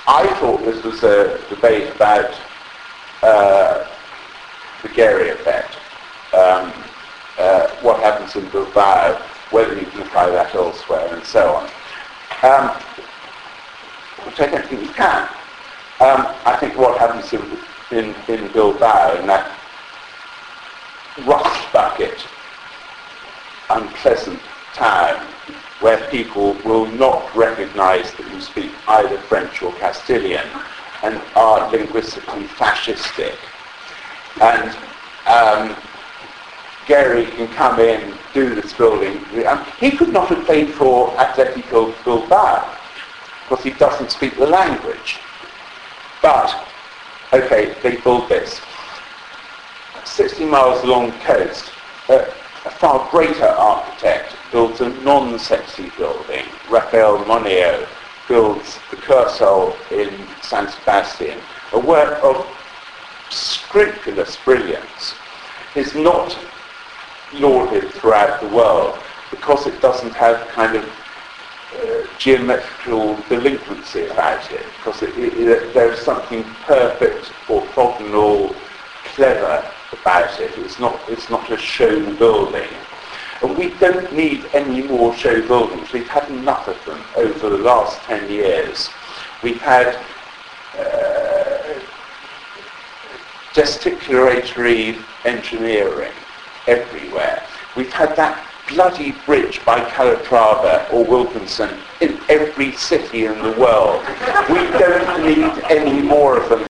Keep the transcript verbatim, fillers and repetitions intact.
I thought this was a debate about uh, the Gehry effect. Um, uh, what happens in Bilbao, whether you can apply that elsewhere, and so on. Um, which I don't think you can. Um, I think what happens in, in, in Bilbao, in that rust bucket, unpleasant town, where people will not recognize that you speak either French or Castilian and are linguistically fascistic. And um, Gehry can come in, do this building. Um, he could not have played for Atletico Bilbao because he doesn't speak the language. But, okay, they build this. sixty miles along the coast, uh, a far greater architect builds a non-sexy building. Rafael Moneo builds the Cursal in San Sebastian, a work of scrupulous brilliance. Is not lauded throughout the world because it doesn't have kind of uh, geometrical delinquency about it, because it, it, it, there's something perfect, orthogonal, clever about it. It's not, it's not a show building. And we don't need any more show buildings. We've had enough of them over the last ten years. We've had uh, gesticulatory engineering everywhere. We've had that bloody bridge by Calatrava or Wilkinson in every city in the world. We don't need any more of them